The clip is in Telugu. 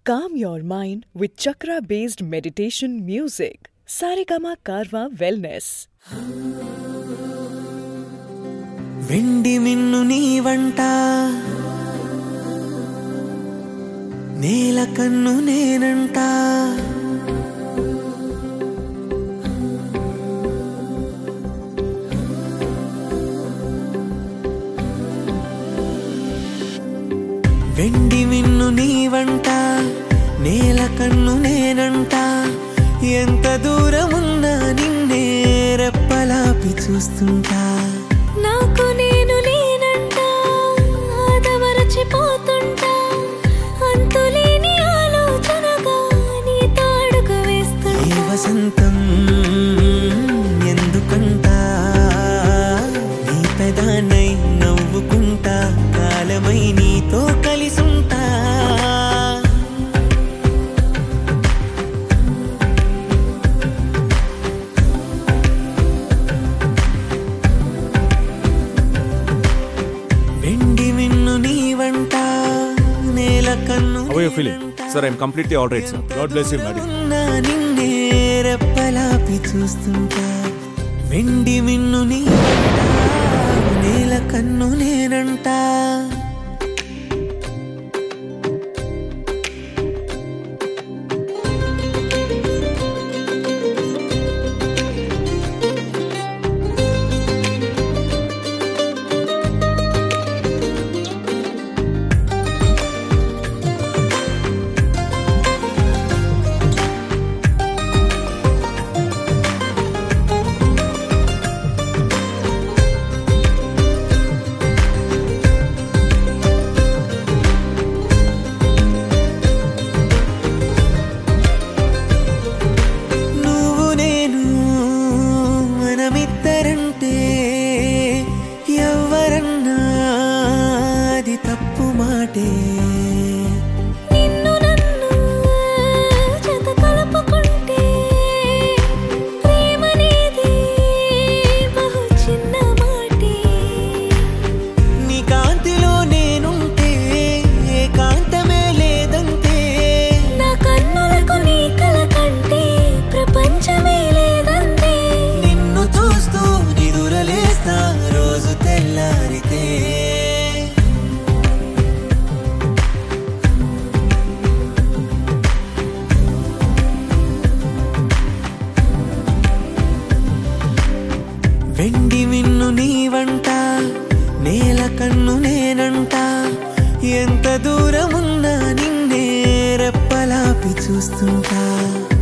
Calm your mind with chakra-based meditation music. Saregama Karwa Wellness. వెండి మిన్ను నీవంట నేల కన్ను నేనంట వెండి మిన్ను నీవంట నేల కన్ను నేనంట ఎంత దూరమున్నా నిన్నే రెప్పలాపి చూస్తుంటా నాకు నేను లేనంట ఆదమరచిపోతుంటా అంతులేని ఆలోచనగా నీ తాడుకు వేస్తుంటా ఈ వసంతం ఎందుకంట నీ పెదానై నవ్వుకుంటా కాలమై నీతో కలిసుంటా వెండి మిన్ను నీవంట నేల కన్ను How are you feeling? Sir, I am completely all right, sir. God bless you, madam. నిన్నే రెప్పలాపి చూస్తుంటా వెండి మిన్ను నీవంట నేల కన్ను నేనంట తప్పు మాటే నిన్ను నన్ను జత కలుపుకుంటే ప్రేమనేది బహు చిన్న మాటే నీ కాంతిలో నేనుంటే ఏకాంతమే లేదంటే నా కన్నులకు నీ కల కంటే ప్రపంచమే లేదంటే నిన్ను చూస్తూ నిదురలేస్తా రోజు తెల్లారితే వెండి మిన్ను నీవంట నేల కన్ను నేనంట ఎంత దూరమున్నా నిన్నే రెప్పలాపి చూస్తుంటా